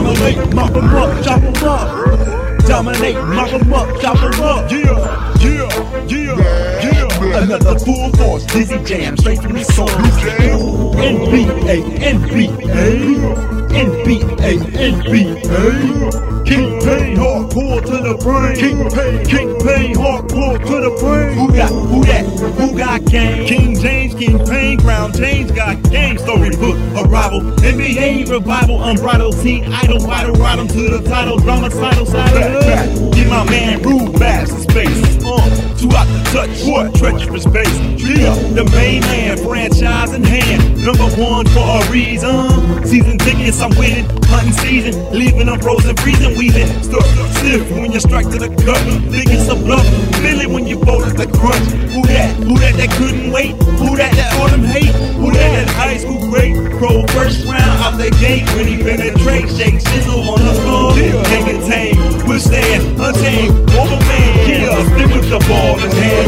Dominate, mop 'em up, chop 'em up. Dominate, mop 'em up, chop 'em up. Yeah. Another full force, dizzy jam, straight from the soul. NBA, King Pain, hardcore to the brain. King Pain, hardcore to the brain. Who that? Who got game? King James, King Pain, Crown James got game. Storybook, arrival, NBA revival, unbridled teen idol, vital, ride 'em to the title, dromicidal side of the Give my man Rude Bass space. Too hot to touch, what treacherous base. Yeah, the main man, franchise in hand, number one for a reason. Season tickets, I'm winning, hunting season, leaving them frozen, freezing, weaving. Stuck, stiff when you strike to the gut, think it's a bluff. Feel it when you fold at the crunch. Who that couldn't wait? Who that autumn hate? Who that high school great? Pro first round out the gate when he penetrate, shake sizzle on the floor. Can't contain, withstand, untamed, overman. Yeah, stick with the ball in hand.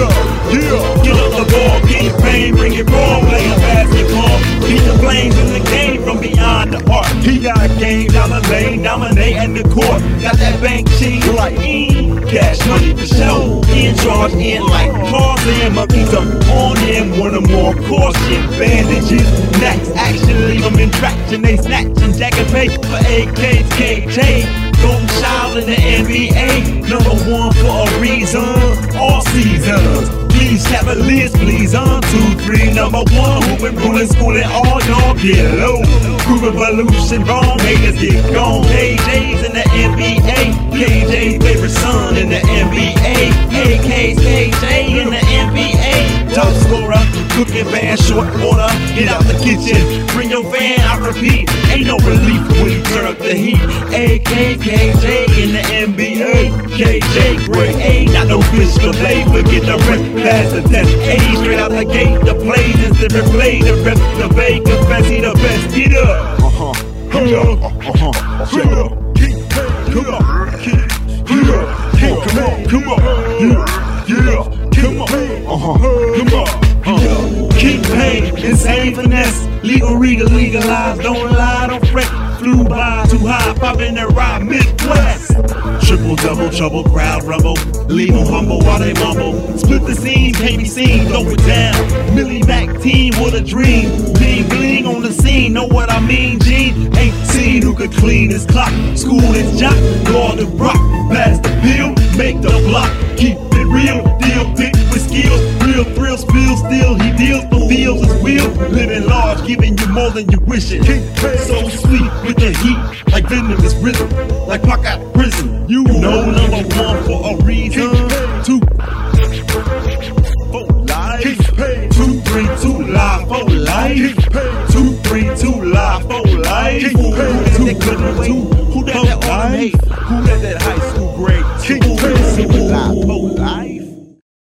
Yeah. Get up the ball, King Pain, bring it raw, playing basketball. Beat the flames in the game from beyond the arc. He got game down the lane, dominate at the court. Got that bank cheese like cash money for show. In charge, in like cars and monkeys up on him. One or more caution, bandages, next action, leave them in traction. They snatch and jack and pay for AKs, KJ. Golden child in the NBA, number one for a reason. All seasons, please have a list, please. 1, 2, 3, number one. Who been ruling, schooling, all y'all get low. Crew revolution, wrong haters get gone. KJ's in the NBA, KJ's favorite son in the NBA. AK's KJ in the NBA. Top scorer, cooking band, short order. Get out the kitchen, bring your fan, I repeat. Ain't no relief when you turn up the heat. AK, KJ in the NBA. KJ, grade A, not no fish fillet. Forget the rest, pass the test. A, straight out the gate, the plays is different play. The rest, the Vegas, fancy the best. Get up. Come on. King Pain, insane finesse, legal regal, legalized, don't lie, don't fret. Flew by too high, poppin' that ride Midwest. Triple double trouble, crowd rumble, leave them humble while they mumble. Split the scene, can't be seen, throw it down. Millie Mac team with a dream, bling bling on the scene, know what I mean? Gene ain't seen who could clean his clock. School his jock, guard the rock, pass the pill, make the block, keep it real, deal big with skills, real thrills, feel still. He deals, fulfills his will, living large, giving you more than you wishing. So sweet with the heat, like venomous rhythm, like Pac out of prison. You know, number one for a reason.